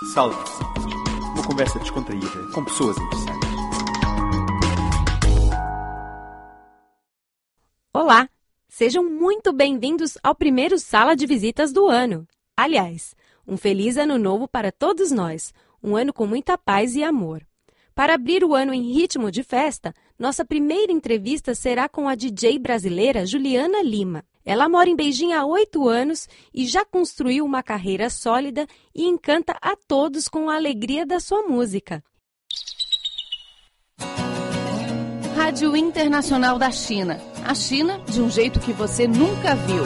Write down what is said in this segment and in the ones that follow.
Sala de Visitas. Uma conversa descontraída com pessoas interessantes. Olá! Sejam muito bem-vindos ao primeiro Sala de Visitas do ano. Aliás, um feliz ano novo para todos nós, um ano com muita paz e amor. Para abrir o ano em ritmo de festa, nossa primeira entrevista será com a DJ brasileira Juliana Lima. Ela mora em Beijing há 8 anos e já construiu uma carreira sólida e encanta a todos com a alegria da sua música. Rádio Internacional da China. A China de um jeito que você nunca viu.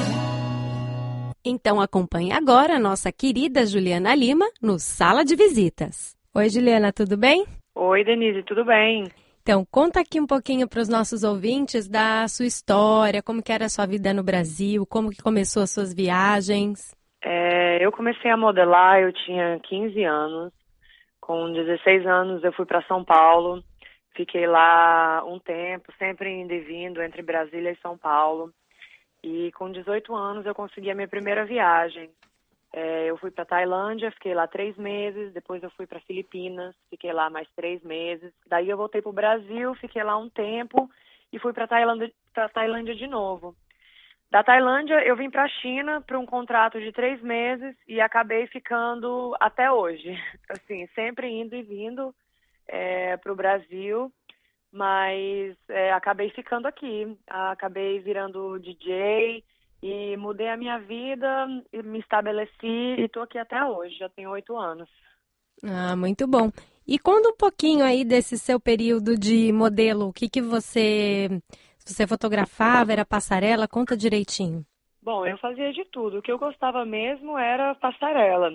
Então acompanhe agora a nossa querida Juliana Lima no Sala de Visitas. Oi, Juliana, tudo bem? Oi, Denise, tudo bem? Então, conta aqui um pouquinho para os nossos ouvintes da sua história, como que era a sua vida no Brasil, como que começou as suas viagens. Eu comecei a modelar, eu tinha 15 anos. Com 16 anos eu fui para São Paulo, fiquei lá um tempo, sempre indo e vindo entre Brasília e São Paulo. E com 18 anos eu consegui a minha primeira viagem. Eu fui para Tailândia, fiquei lá 3 meses, depois eu fui para Filipinas, fiquei lá mais 3 meses. Daí eu voltei para o Brasil, fiquei lá um tempo e fui para Tailândia de novo. Da Tailândia eu vim para a China para um contrato de 3 meses e acabei ficando até hoje. Assim, sempre indo e vindo para o Brasil, mas acabei ficando aqui. Acabei virando DJ. E mudei a minha vida, me estabeleci e estou aqui até hoje, já tenho 8 anos. Ah, muito bom. E conta um pouquinho aí desse seu período de modelo, o que você fotografava, era passarela, conta direitinho. Bom, eu fazia de tudo, o que eu gostava mesmo era passarela,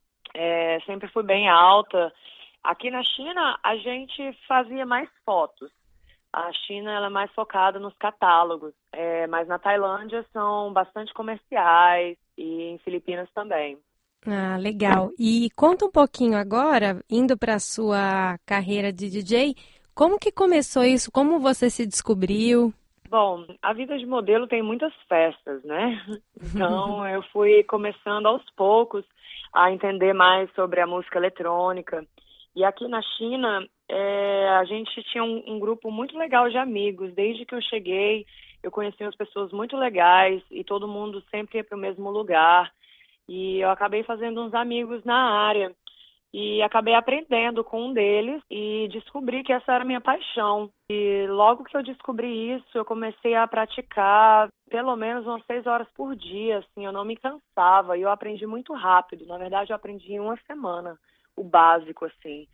sempre fui bem alta. Aqui na China a gente fazia mais fotos. A China ela é mais focada nos catálogos, mas na Tailândia são bastante comerciais e em Filipinas também. Ah, legal. E conta um pouquinho agora, indo para a sua carreira de DJ, como que começou isso? Como você se descobriu? Bom, a vida de modelo tem muitas festas, né? Então eu fui começando aos poucos a entender mais sobre a música eletrônica. E aqui na China, a gente tinha um grupo muito legal de amigos. Desde que eu cheguei, eu conheci umas pessoas muito legais e todo mundo sempre ia para o mesmo lugar. E eu acabei fazendo uns amigos na área e acabei aprendendo com um deles e descobri que essa era a minha paixão. E logo que eu descobri isso, eu comecei a praticar pelo menos umas 6 horas por dia. Assim, eu não me cansava e eu aprendi muito rápido. Na verdade, eu aprendi em uma semana. O básico, assim.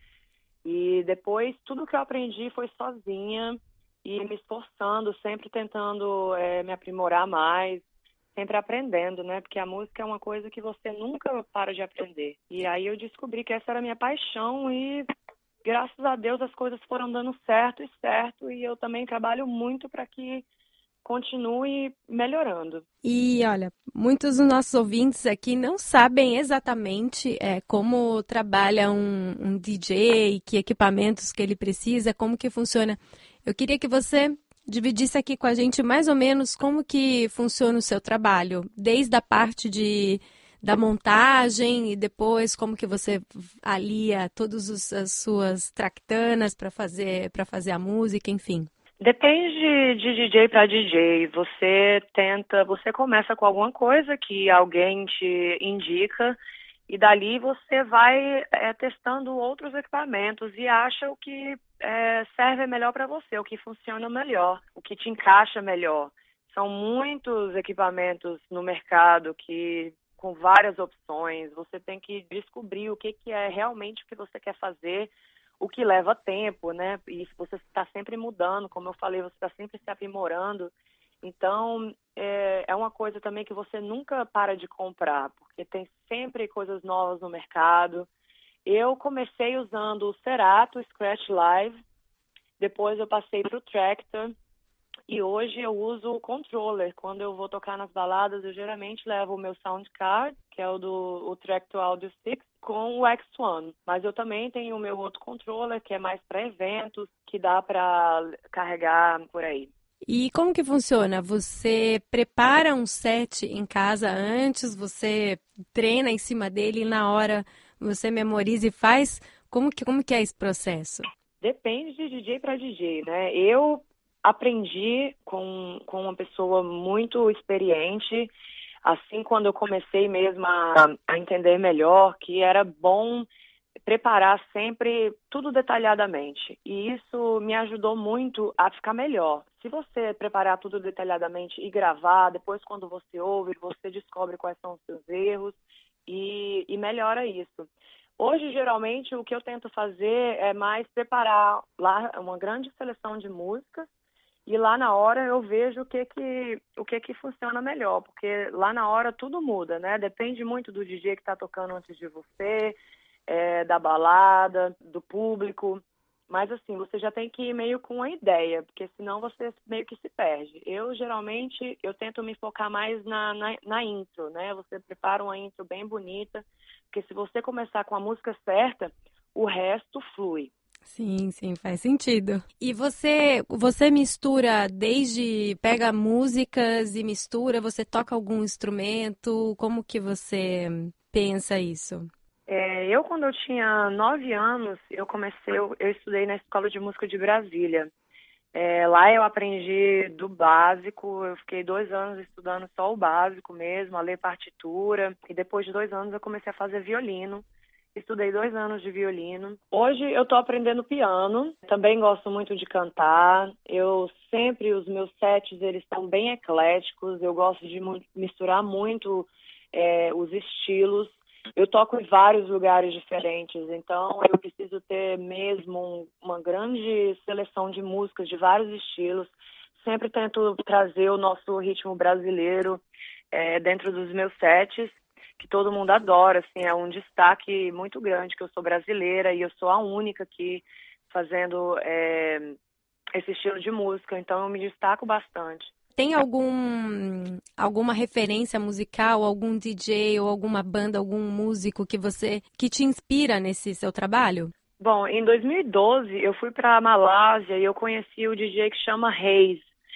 E depois, tudo que eu aprendi foi sozinha e me esforçando, sempre tentando me aprimorar mais, sempre aprendendo, né? Porque a música é uma coisa que você nunca para de aprender. E aí eu descobri que essa era a minha paixão e, graças a Deus, as coisas foram dando certo, e eu também trabalho muito para que continue melhorando. E olha, muitos dos nossos ouvintes aqui não sabem exatamente como trabalha um DJ, que equipamentos que ele precisa, como que funciona. Eu queria que você dividisse aqui com a gente mais ou menos como que funciona o seu trabalho, desde a parte da montagem e depois como que você alia todas as suas tractanas para fazer a música, enfim. Depende de DJ para DJ. Você começa com alguma coisa que alguém te indica e dali você vai testando outros equipamentos e acha o que serve melhor para você, o que funciona melhor, o que te encaixa melhor. São muitos equipamentos no mercado com várias opções. Você tem que descobrir o que é realmente o que você quer fazer, o que leva tempo, né? E você está sempre mudando, como eu falei, você está sempre se aprimorando. Então, é uma coisa também que você nunca para de comprar, porque tem sempre coisas novas no mercado. Eu comecei usando o Serato Scratch Live, depois eu passei para o Traktor, e hoje eu uso o controller. Quando eu vou tocar nas baladas, eu geralmente levo o meu sound card, que é o Traktor Audio 6, com o X1. Mas eu também tenho o meu outro controller, que é mais para eventos, que dá para carregar por aí. E como que funciona? Você prepara um set em casa antes, você treina em cima dele e na hora você memoriza e faz? Como que é esse processo? Depende de DJ para DJ, né? Eu aprendi com uma pessoa muito experiente, assim, quando eu comecei mesmo a entender melhor que era bom preparar sempre tudo detalhadamente. E isso me ajudou muito a ficar melhor. Se você preparar tudo detalhadamente e gravar, depois quando você ouve, você descobre quais são os seus erros e melhora isso. Hoje, geralmente, o que eu tento fazer é mais preparar lá uma grande seleção de músicas e lá na hora eu vejo o que funciona melhor, porque lá na hora tudo muda, né? Depende muito do DJ que está tocando antes de você, da balada, do público. Mas, assim, você já tem que ir meio com uma ideia, porque senão você meio que se perde. Geralmente, eu tento me focar mais na intro, né? Você prepara uma intro bem bonita, porque se você começar com a música certa, o resto flui. Sim, faz sentido. E você mistura pega músicas e mistura, você toca algum instrumento? Como que você pensa isso? Quando eu tinha 9 anos, eu estudei na Escola de Música de Brasília. Lá eu aprendi do básico, eu fiquei 2 anos estudando só o básico mesmo, a ler partitura, e depois de 2 anos eu comecei a fazer violino. Estudei 2 anos de violino. Hoje eu estou aprendendo piano, também gosto muito de cantar. Os meus sets, eles estão bem ecléticos, eu gosto de misturar muito os estilos. Eu toco em vários lugares diferentes, então eu preciso ter mesmo uma grande seleção de músicas de vários estilos. Sempre tento trazer o nosso ritmo brasileiro dentro dos meus sets, que todo mundo adora, assim, é um destaque muito grande que eu sou brasileira e eu sou a única aqui fazendo esse estilo de música, então eu me destaco bastante. Tem alguma referência musical, algum DJ ou alguma banda, algum músico que te inspira nesse seu trabalho? Bom, em 2012 eu fui para a Malásia e eu conheci o DJ que chama Reis.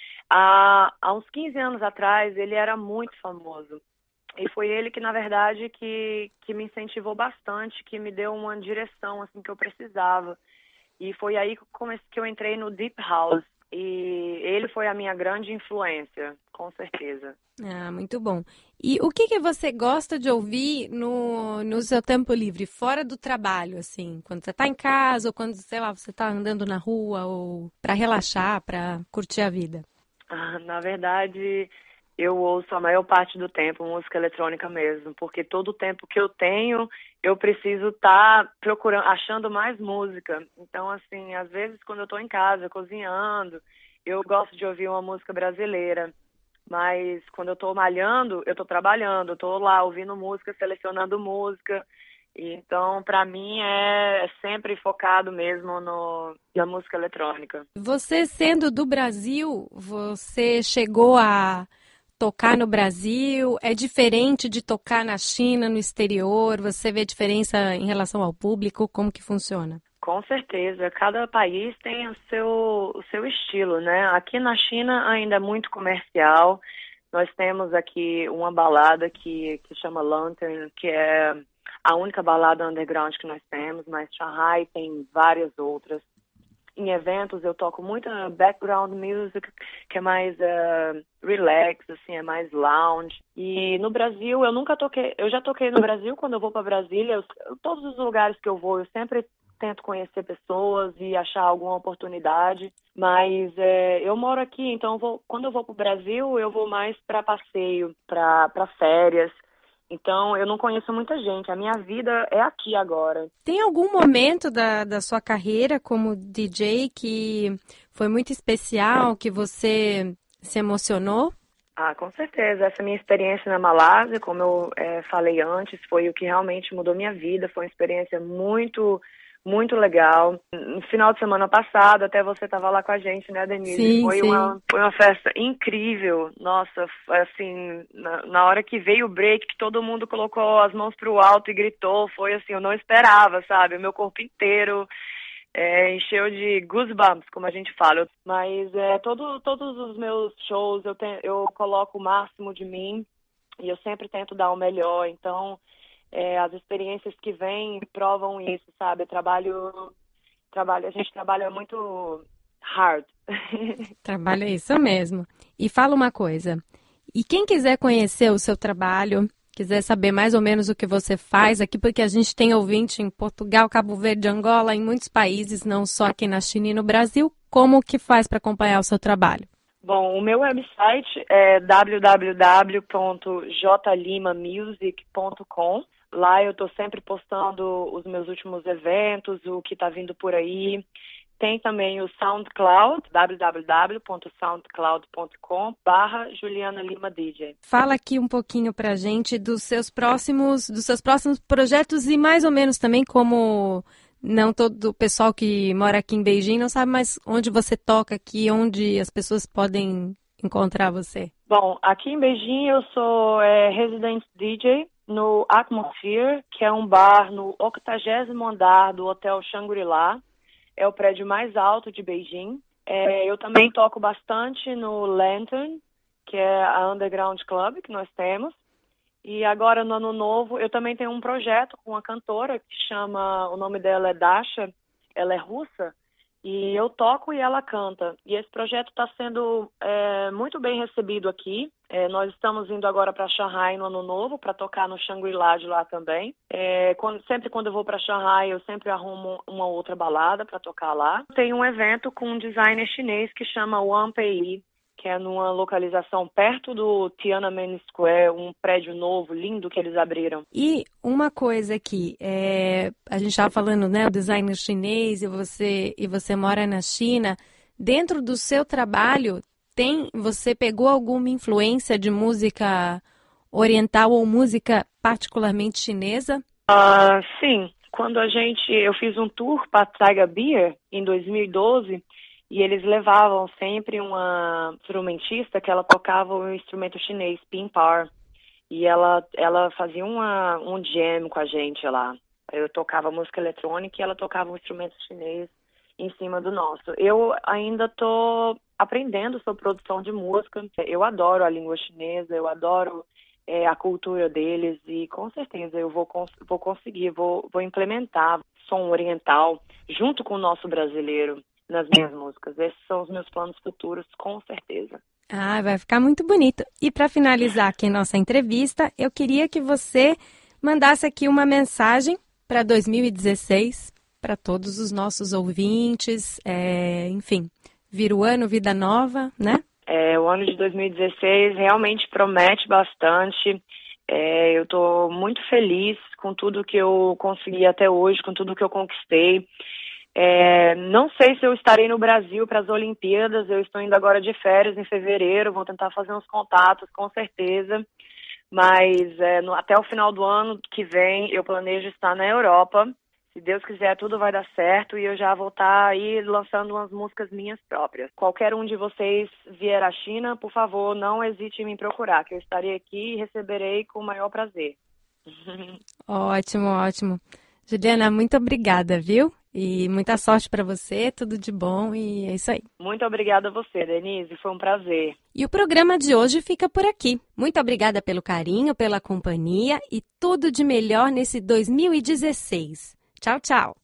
Há uns 15 anos atrás ele era muito famoso. E foi ele que, na verdade, que me incentivou bastante, que me deu uma direção assim, que eu precisava. E foi aí que eu entrei no Deep House. E ele foi a minha grande influência, com certeza. Ah, muito bom. E o que você gosta de ouvir no seu tempo livre, fora do trabalho, assim? Quando você está em casa ou quando, sei lá, você está andando na rua ou para relaxar, para curtir a vida? Na verdade, eu ouço a maior parte do tempo música eletrônica mesmo, porque todo o tempo que eu tenho, eu preciso estar procurando, achando mais música. Então, assim, às vezes quando eu estou em casa, cozinhando, eu gosto de ouvir uma música brasileira. Mas quando eu estou malhando, eu estou trabalhando, eu estou lá ouvindo música, selecionando música. Então, para mim, é sempre focado mesmo na música eletrônica. Você sendo do Brasil, você chegou a tocar no Brasil? É diferente de tocar na China, no exterior? Você vê diferença em relação ao público? Como que funciona? Com certeza. Cada país tem o seu estilo, né? Aqui na China ainda é muito comercial. Nós temos aqui uma balada que chama Lantern, que é a única balada underground que nós temos, mas Shanghai tem várias outras. Em eventos eu toco muita background music, que é mais relax, assim, é mais lounge. E no Brasil eu nunca toquei, eu já toquei no Brasil quando eu vou para Brasília, todos os lugares que eu vou, eu sempre tento conhecer pessoas e achar alguma oportunidade, mas eu moro aqui, então quando eu vou para o Brasil, eu vou mais para passeio, para férias. Então, eu não conheço muita gente. A minha vida é aqui agora. Tem algum momento da sua carreira como DJ que foi muito especial, que você se emocionou? Com certeza. Essa minha experiência na Malásia, como eu falei antes, foi o que realmente mudou minha vida. Foi uma experiência muito, muito legal. No final de semana passado, até você estava lá com a gente, né, Denise? Sim, foi sim. Foi uma festa incrível. Nossa, assim, na hora que veio o break, que todo mundo colocou as mãos pro alto e gritou, foi assim, eu não esperava, sabe? O meu corpo inteiro encheu de goosebumps, como a gente fala. Mas todos os meus shows eu coloco o máximo de mim e eu sempre tento dar o melhor. Então, As experiências que vêm provam isso, sabe? A gente trabalha muito hard. Trabalha isso mesmo. E fala uma coisa, e quem quiser conhecer o seu trabalho, quiser saber mais ou menos o que você faz aqui, porque a gente tem ouvinte em Portugal, Cabo Verde, Angola, em muitos países, não só aqui na China e no Brasil, como que faz para acompanhar o seu trabalho? Bom, o meu website é www.jlimamusic.com. Lá eu estou sempre postando os meus últimos eventos, o que está vindo por aí. Tem também o SoundCloud, www.soundcloud.com/Juliana Lima DJ. Fala aqui um pouquinho pra gente dos seus próximos projetos e mais ou menos também como não todo o pessoal que mora aqui em Beijing não sabe mais onde você toca aqui, onde as pessoas podem encontrar você. Bom, aqui em Beijing eu sou resident DJ no Atmosphere, que é um bar no 80º andar do Hotel Shangri-La. É o prédio mais alto de Beijing. Eu também toco bastante no Lantern, que é a Underground Club que nós temos. E agora, no Ano Novo, eu também tenho um projeto com uma cantora que chama... O nome dela é Dasha, ela é russa. E eu toco e ela canta. E esse projeto está sendo muito bem recebido aqui. Nós estamos indo agora para Shanghai no Ano Novo, para tocar no Shangri-La de lá também. Sempre quando eu vou para Shanghai, eu sempre arrumo uma outra balada para tocar lá. Tem um evento com um designer chinês que chama Wanpei, que é numa localização perto do Tiananmen Square, um prédio novo, lindo que eles abriram. E uma coisa aqui, a gente estava falando, né, o designer chinês e você mora na China. Dentro do seu trabalho, você pegou alguma influência de música oriental ou música particularmente chinesa? Sim, quando eu fiz um tour para Tiger Beer em 2012, e eles levavam sempre uma instrumentista que ela tocava o instrumento chinês, Pinpar. E ela fazia um jam com a gente lá. Eu tocava música eletrônica e ela tocava um instrumento chinês em cima do nosso. Eu ainda estou aprendendo sobre produção de música. Eu adoro a língua chinesa, eu adoro a cultura deles e com certeza eu vou conseguir, vou implementar som oriental junto com o nosso brasileiro nas minhas músicas. Esses são os meus planos futuros, com certeza. Vai ficar muito bonito. E para finalizar aqui nossa entrevista, eu queria que você mandasse aqui uma mensagem para 2016, para todos os nossos ouvintes, enfim, vira o ano, vida nova, né? O ano de 2016 realmente promete bastante. Eu estou muito feliz com tudo que eu consegui até hoje, com tudo que eu conquistei. Não sei se eu estarei no Brasil para as Olimpíadas, eu estou indo agora de férias em fevereiro, vou tentar fazer uns contatos, com certeza, mas até o final do ano que vem eu planejo estar na Europa. Se Deus quiser, tudo vai dar certo e eu já vou estar aí lançando umas músicas minhas próprias. Qualquer um de vocês vier à China, por favor, não hesite em me procurar, que eu estarei aqui e receberei com o maior prazer. Ótimo, ótimo. Juliana, muito obrigada, viu? E muita sorte para você, tudo de bom e é isso aí. Muito obrigada a você, Denise, foi um prazer. E o programa de hoje fica por aqui. Muito obrigada pelo carinho, pela companhia e tudo de melhor nesse 2016. Tchau, tchau.